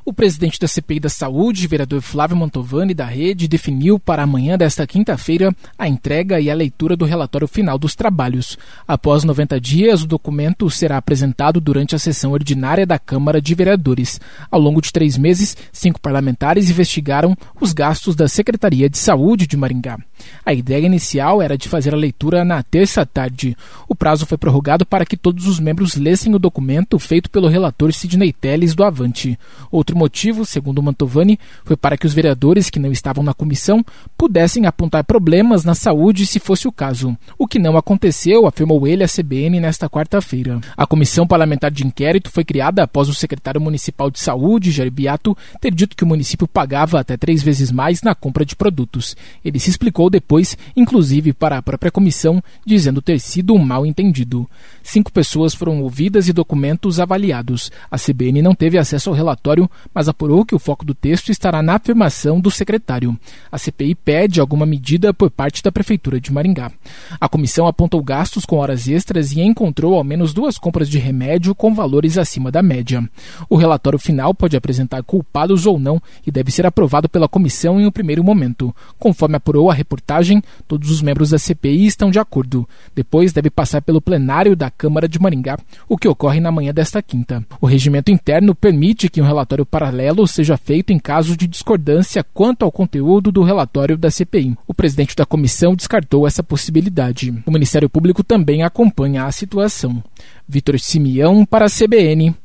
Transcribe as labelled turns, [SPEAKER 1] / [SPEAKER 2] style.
[SPEAKER 1] O presidente da CPI da Saúde, vereador Flávio Mantovani, da Rede, definiu para amanhã desta quinta-feira a entrega e a leitura do relatório final dos trabalhos. Após 90 dias, o documento será apresentado durante a sessão ordinária da Câmara de Vereadores. Ao longo de 3 meses, 5 parlamentares investigaram os gastos da Secretaria de Saúde de Maringá. A ideia inicial era de fazer a leitura na terça à tarde. O prazo foi prorrogado para que todos os membros lessem o documento feito pelo relator Sidney Telles, do Avante. Outro motivo, segundo Mantovani, foi para que os vereadores que não estavam na comissão pudessem apontar problemas na saúde se fosse o caso, o que não aconteceu, afirmou ele à CBN nesta quarta-feira. A Comissão Parlamentar de Inquérito foi criada após o secretário municipal de saúde, Jair Beato, ter dito que o município pagava até 3 vezes mais na compra de produtos. Ele se explicou depois, inclusive para a própria comissão, dizendo ter sido um mal-entendido. 5 pessoas foram ouvidas e documentos avaliados. A CBN não teve acesso ao relatório, mas apurou que o foco do texto estará na afirmação do secretário. A CPI pede alguma medida por parte da Prefeitura de Maringá. A comissão apontou gastos com horas extras e encontrou ao menos 2 compras de remédio com valores acima da média. O relatório final pode apresentar culpados ou não e deve ser aprovado pela comissão em um primeiro momento. Conforme apurou a reportagem, todos os membros da CPI estão de acordo. Depois deve passar pelo plenário da Câmara de Maringá, o que ocorre na manhã desta quinta. O regimento interno permite que um relatório paralelo seja feito em caso de discordância quanto ao conteúdo do relatório da CPI. O presidente da comissão descartou essa possibilidade. O Ministério Público também acompanha a situação. Vitor Simeão para a CBN.